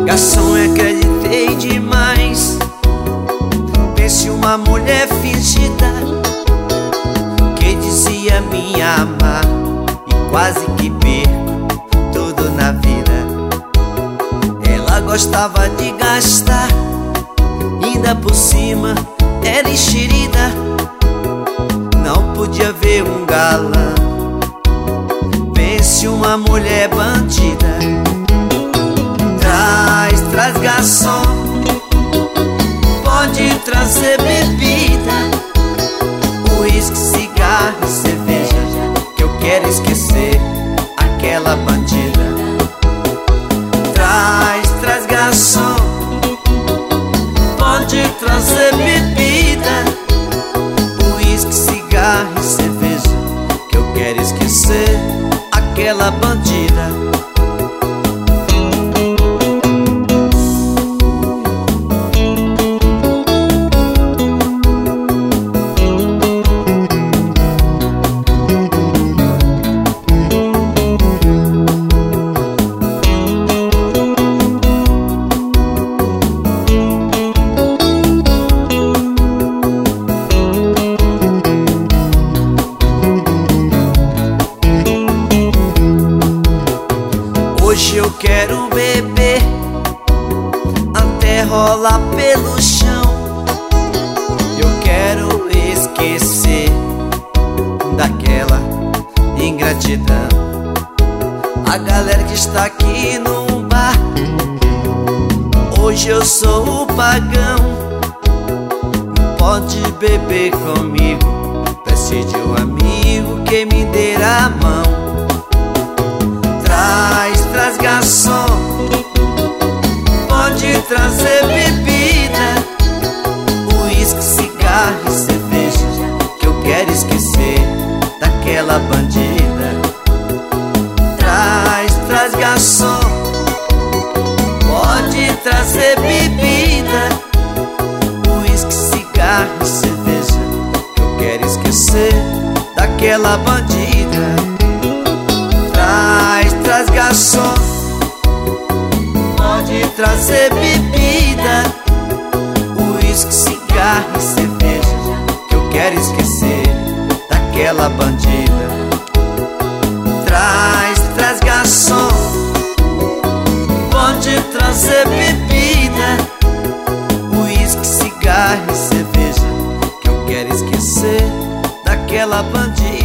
Garçom, eu acreditei demais. Pense uma mulher fingida que dizia me amar, e quase que perco tudo na vida. Ela gostava de gastar, ainda por cima era enxerida. Não podia ver um galã. Pense uma mulher bandida. Traz garçom, pode trazer bebida, uísque, cigarro e cerveja, que eu quero esquecer aquela bandida. Traz garçom, pode trazer bebida, uísque, cigarro e cerveja, que eu quero esquecer aquela bandida. Hoje eu quero beber até rolar pelo chão. Eu quero esquecer daquela ingratidão. A galera que está aqui no bar, hoje eu sou o pagão. Pode beber comigo, prece de um amigo que me dê a mão. Traz garçom, pode trazer bebida, uísque, cigarro e cerveja, que eu quero esquecer daquela bandida. Traz garçom, pode trazer bebida, uísque, cigarro e cerveja, que eu quero esquecer daquela bandida. Traz garçom, pode trazer bebida, uísque, cigarro e cerveja, que eu quero esquecer daquela bandida. Traz garçom, pode trazer bebida, uísque, cigarro e cerveja, que eu quero esquecer daquela bandida.